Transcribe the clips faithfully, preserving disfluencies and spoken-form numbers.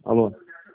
Alô?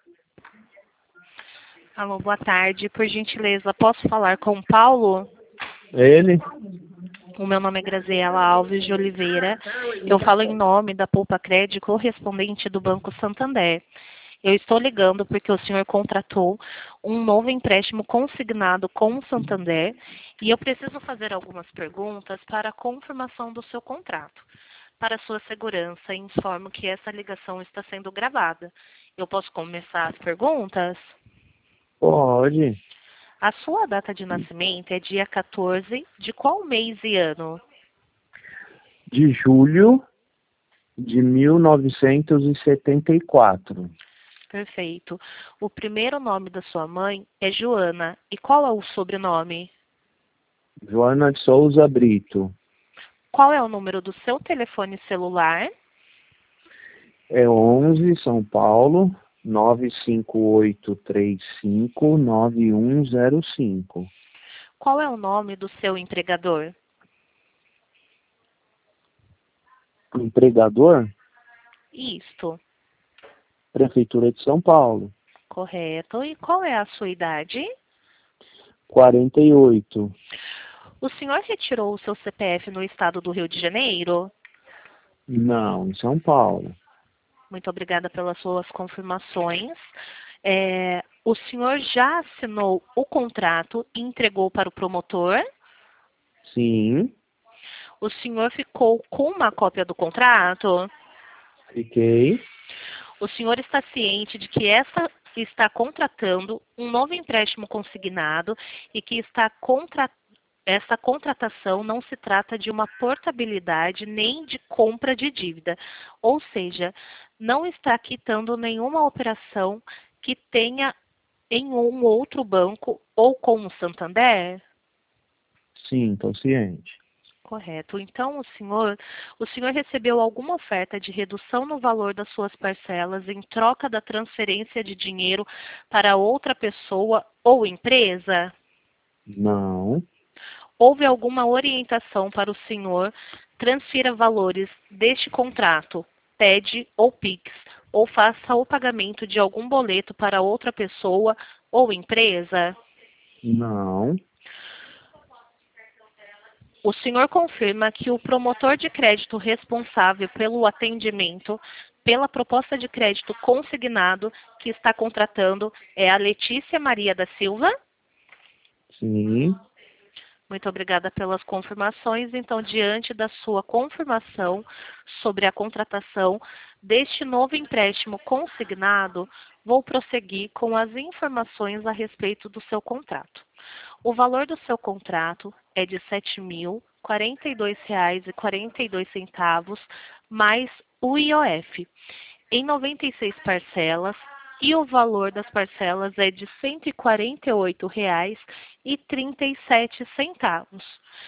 Alô, boa tarde. Por gentileza, posso falar com o Paulo? É ele? O meu nome é Graziela Alves de Oliveira. Eu falo em nome da Poupa Crédito, correspondente do Banco Santander. Eu estou ligando porque o senhor contratou um novo empréstimo consignado com o Santander e eu preciso fazer algumas perguntas para a confirmação do seu contrato. Para sua segurança, informo que essa ligação está sendo gravada. Eu posso começar as perguntas? Pode. A sua data de nascimento é dia quatorze de qual mês e ano? De julho de mil novecentos e setenta e quatro. Perfeito. O primeiro nome da sua mãe é Joana. E qual é o sobrenome? Joana de Souza Brito. Qual é o número do seu telefone celular? É onze, São Paulo, nove cinco oito três cinco nove um zero cinco. Qual é o nome do seu empregador? Empregador? Isto. Prefeitura de São Paulo. Correto. E qual é a sua idade? quarenta e oito. O senhor retirou o seu C P F no estado do Rio de Janeiro? Não, em São Paulo. Muito obrigada pelas suas confirmações. É, o senhor já assinou o contrato e entregou para o promotor? Sim, O senhor ficou com uma cópia do contrato? fiquei. O senhor está ciente de que essa está contratando um novo empréstimo consignado e que está contra, essa contratação não se trata de uma portabilidade nem de compra de dívida, ou seja, não está quitando nenhuma operação que tenha em um outro banco ou com o Santander? Sim, estou ciente. Correto. Então, o senhor, o senhor recebeu alguma oferta de redução no valor das suas parcelas em troca da transferência de dinheiro para outra pessoa ou empresa? Não, Houve alguma orientação para o senhor transfira valores deste contrato, T E D ou Pix, ou faça o pagamento de algum boleto para outra pessoa ou empresa? não, O senhor confirma que o promotor de crédito responsável pelo atendimento pela proposta de crédito consignado que está contratando é a Letícia Maria da Silva? sim, Muito obrigada pelas confirmações. Então, diante da sua confirmação sobre a contratação deste novo empréstimo consignado, vou prosseguir com as informações a respeito do seu contrato. O valor do seu contrato é de sete mil quarenta e dois reais e quarenta e dois centavos mais o I O F, em noventa e seis parcelas, e o valor das parcelas é de cento e quarenta e oito reais e trinta e sete centavos.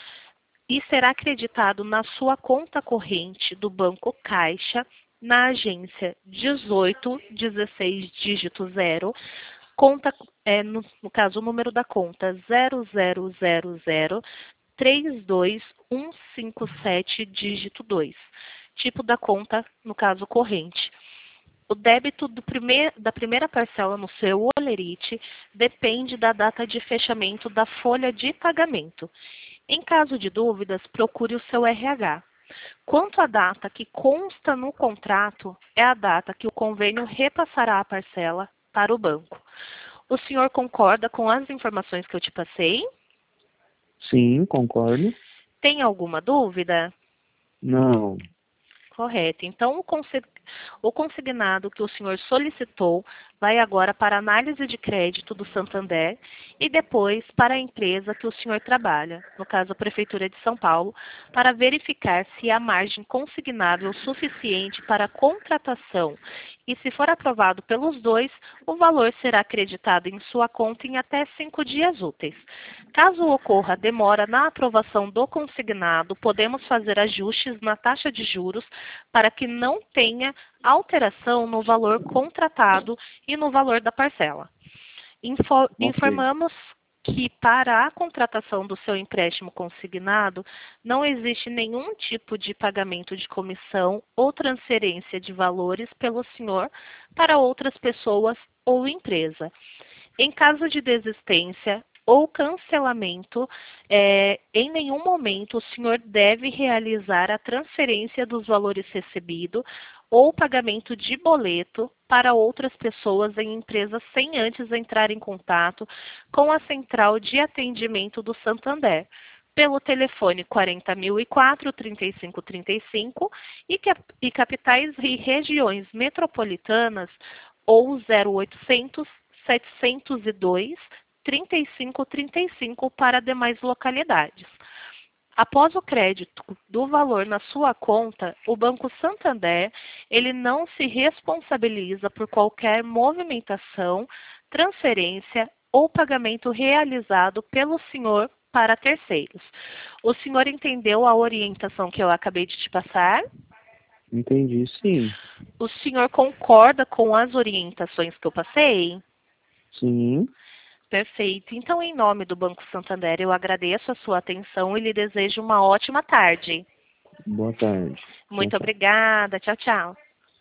E será acreditado na sua conta corrente do Banco Caixa, na agência dezoito dezesseis dígito zero, conta, é, no, no caso, o número da conta zero zero zero zero três dois um cinco sete dígito dois. Tipo da conta, no caso, corrente. O débito do primeir, da primeira parcela no seu Olerite depende da data de fechamento da folha de pagamento. Em caso de dúvidas, procure o seu R H. Quanto à data que consta no contrato, é a data que o convênio repassará a parcela para o banco. O senhor concorda com as informações que eu te passei? sim, concordo. Tem alguma dúvida? Não, Correto. Então, o consi- o consignado que o senhor solicitou vai agora para a análise de crédito do Santander e depois para a empresa que o senhor trabalha, no caso a Prefeitura de São Paulo, para verificar se há margem consignável suficiente para a contratação. E se for aprovado pelos dois, o valor será acreditado em sua conta em até cinco dias úteis. Caso ocorra demora na aprovação do consignado, podemos fazer ajustes na taxa de juros para que não tenha alteração no valor contratado e no valor da parcela. Info- ok. informamos que para a contratação do seu empréstimo consignado não existe nenhum tipo de pagamento de comissão ou transferência de valores pelo senhor para outras pessoas ou empresa. Em caso de desistência ou cancelamento, é, em nenhum momento o senhor deve realizar a transferência dos valores recebidos ou pagamento de boleto para outras pessoas em empresas sem antes entrar em contato com a Central de Atendimento do Santander, pelo telefone quarenta mil e quatro, trinta e cinco trinta e cinco e, e capitais e regiões metropolitanas ou zero oitocentos, setecentos e dois, trinta e cinco trinta e cinco para demais localidades. Após o crédito do valor na sua conta, o Banco Santander ele não se responsabiliza por qualquer movimentação, transferência ou pagamento realizado pelo senhor para terceiros. O senhor entendeu a orientação que eu acabei de te passar? Entendi, sim. O senhor concorda com as orientações que eu passei? Sim. Perfeito. Então, em nome do Banco Santander, eu agradeço a sua atenção e lhe desejo uma ótima tarde. Boa tarde. Muito Tchau, tchau. obrigada. Tchau, tchau.